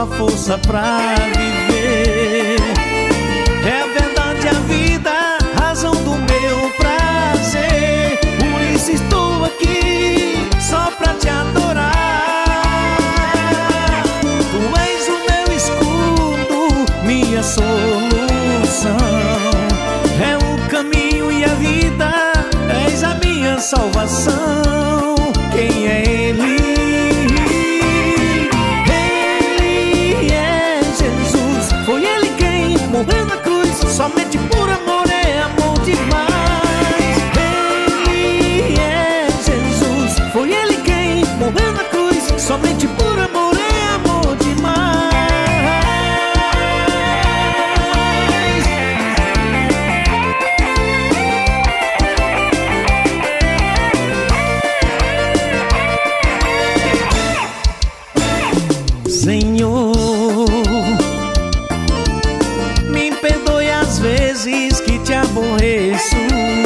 a força pra viver. É a verdade, a vida, razão do meu prazer. Por isso estou aqui, só pra te adorar. Tu és o meu escudo, minha solução. É o caminho e a vida, és a minha salvação. Quem é Ele? Ele é Jesus. Foi Ele quem morreu na cruz, somente por amor, é amor demais. Ele é Jesus. Foi Ele quem morreu na cruz, somente por amor, é amor demais. Senhor, me perdoe as vezes que te aborreço.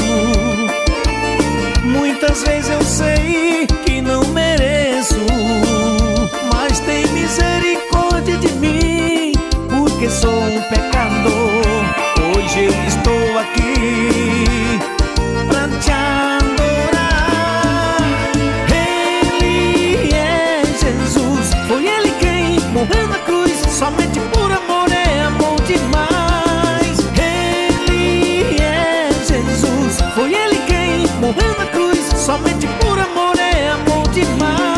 Muitas vezes eu sei que não mereço, mas tem misericórdia de mim, porque sou um pecador. Hoje eu estou aqui pra te adorar. Ele é Jesus. Foi Ele quem morreu na cruz, somente por amor, é amor demais. Ele é Jesus. Foi Ele quem morreu na cruz, somente por amor, é amor demais.